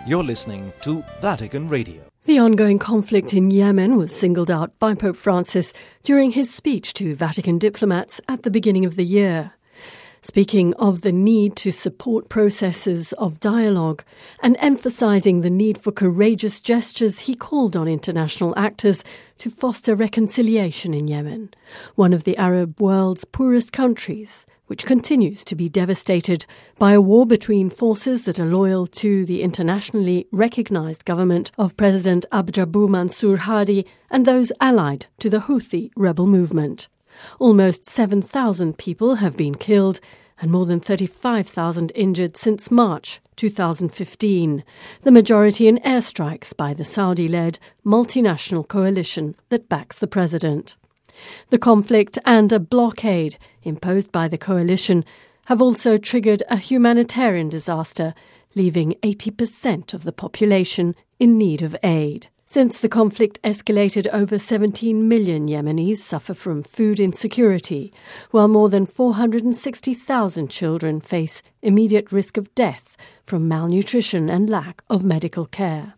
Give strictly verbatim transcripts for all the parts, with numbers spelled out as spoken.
You're listening to Vatican Radio. The ongoing conflict in Yemen was singled out by Pope Francis during his speech to Vatican diplomats at the beginning of the year. Speaking of the need to support processes of dialogue and emphasising the need for courageous gestures, he called on international actors to foster reconciliation in Yemen, one of the Arab world's poorest countries, which continues to be devastated by a war between forces that are loyal to the internationally recognised government of President Abdrabbu Mansur Hadi and those allied to the Houthi rebel movement. Almost seven thousand people have been killed and more than thirty-five thousand injured since March two thousand fifteen, the majority in airstrikes by the Saudi-led multinational coalition that backs the president. The conflict and a blockade imposed by the coalition have also triggered a humanitarian disaster, leaving eighty percent of the population in need of aid. Since the conflict escalated, over seventeen million Yemenis suffer from food insecurity, while more than four hundred sixty thousand children face immediate risk of death from malnutrition and lack of medical care.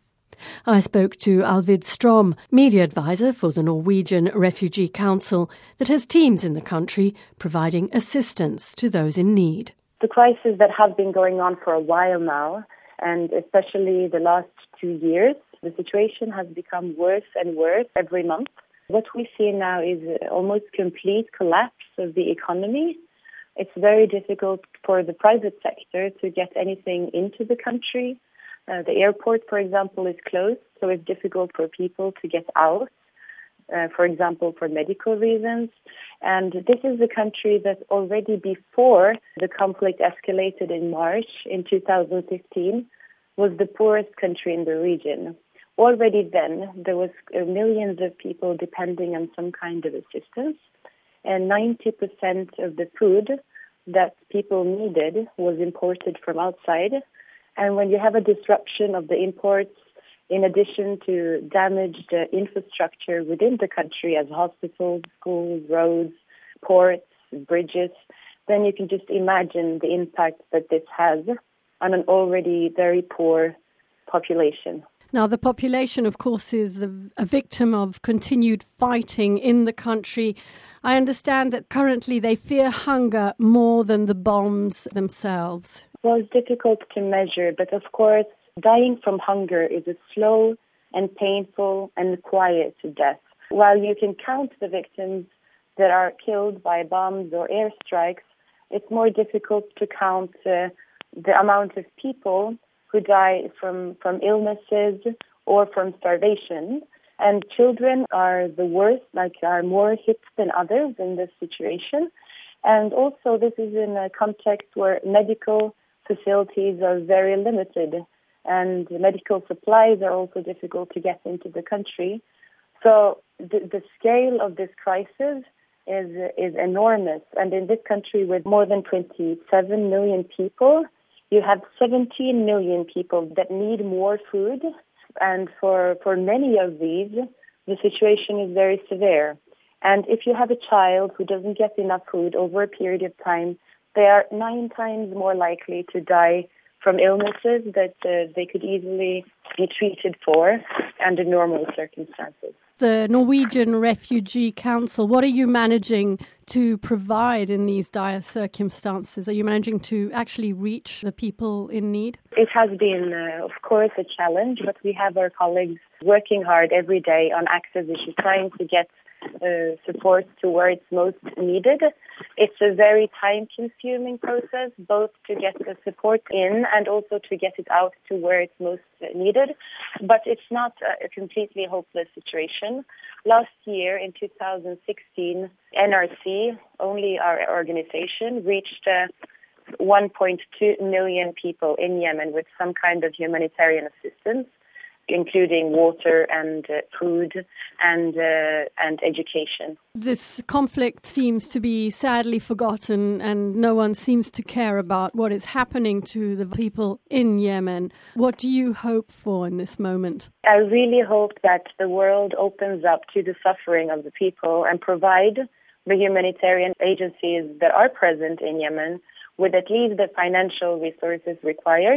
I spoke to Alvid Strom, media advisor for the Norwegian Refugee Council that has teams in the country providing assistance to those in need. The crisis that has been going on for a while now, and especially the last two years, the situation has become worse and worse every month. What we see now is almost complete collapse of the economy. It's very difficult for the private sector to get anything into the country. Uh, the airport, for example, is closed, so it's difficult for people to get out, uh, for example, for medical reasons. And this is a country that already before the conflict escalated in March in two thousand fifteen was the poorest country in the region. Already then, there was uh, millions of people depending on some kind of assistance, and ninety percent of the food that people needed was imported from outside. And when you have a disruption of the imports, in addition to damaged uh, infrastructure within the country as hospitals, schools, roads, ports, bridges, then you can just imagine the impact that this has on an already very poor population. Now, the population, of course, is a, a victim of continued fighting in the country. I understand that currently they fear hunger more than the bombs themselves. Well, it's difficult to measure, but of course, dying from hunger is a slow and painful and quiet death. While you can count the victims that are killed by bombs or airstrikes, it's more difficult to count uh, the amount of people who die from, from illnesses or from starvation. And children are the worst, like are more hit than others in this situation. And also this is in a context where medical facilities are very limited and medical supplies are also difficult to get into the country. So the, the scale of this crisis is is enormous. And in this country with more than twenty-seven million people, you have seventeen million people that need more food. And for, for many of these, the situation is very severe. And if you have a child who doesn't get enough food over a period of time, they are nine times more likely to die from illnesses that uh, they could easily be treated for under normal circumstances. The Norwegian Refugee Council, what are you managing to provide in these dire circumstances? Are you managing to actually reach the people in need? It has been, uh, of course, a challenge, but we have our colleagues working hard every day on access issues, trying to get uh, support to where it's most needed. It's a very time-consuming process, both to get the support in and also to get it out to where it's most needed. But it's not a completely hopeless situation. Last year, in two thousand sixteen, N R C, only our organization, reached uh, one point two million people in Yemen with some kind of humanitarian assistance, including water and uh, food and uh, and education. This conflict seems to be sadly forgotten, and no one seems to care about what is happening to the people in Yemen. What do you hope for in this moment? I really hope that the world opens up to the suffering of the people and provide the humanitarian agencies that are present in Yemen with at least the financial resources required,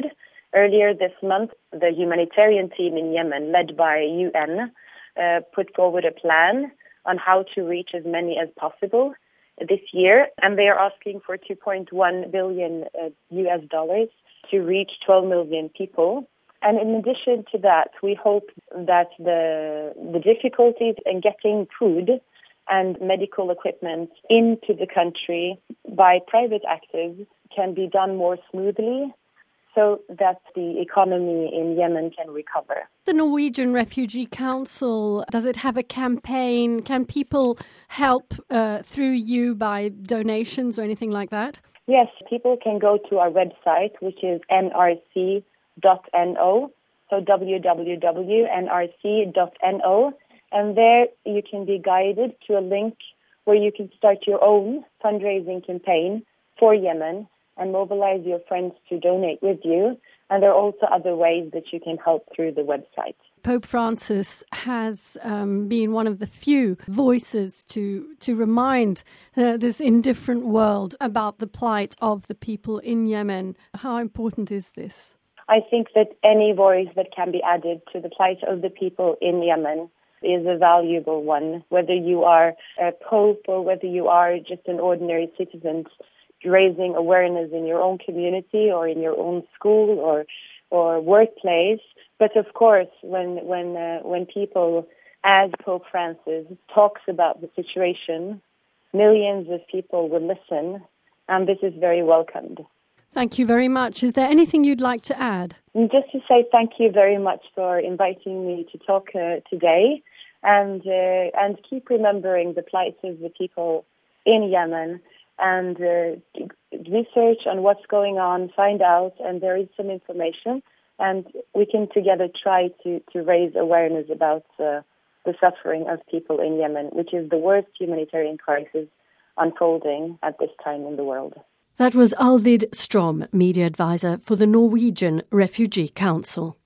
Earlier this month, the humanitarian team in Yemen, led by U N, uh, put forward a plan on how to reach as many as possible this year, and they are asking for two point one billion uh, U S dollars to reach twelve million people. And in addition to that, we hope that the the difficulties in getting food and medical equipment into the country by private actors can be done more smoothly so that the economy in Yemen can recover. The Norwegian Refugee Council, does it have a campaign? Can people help uh, through you by donations or anything like that? Yes, people can go to our website, which is N R C dot N O, so w w w dot n r c dot n o, and there you can be guided to a link where you can start your own fundraising campaign for Yemen and mobilize your friends to donate with you. And there are also other ways that you can help through the website. Pope Francis has um, been one of the few voices to to remind uh, this indifferent world about the plight of the people in Yemen. How important is this? I think that any voice that can be added to the plight of the people in Yemen is a valuable one, whether you are a pope or whether you are just an ordinary citizen raising awareness in your own community or in your own school or or workplace. But of course, when when uh, when people, as Pope Francis, talks about the situation, millions of people will listen, and this is very welcomed. Thank you very much. Is there anything you'd like to add? Just to say thank you very much for inviting me to talk uh, today, and uh, and keep remembering the plight of the people in Yemen, and uh, research on what's going on, find out, and there is some information, and we can together try to, to raise awareness about uh, the suffering of people in Yemen, which is the worst humanitarian crisis unfolding at this time in the world. That was Alvid Strom, media advisor for the Norwegian Refugee Council.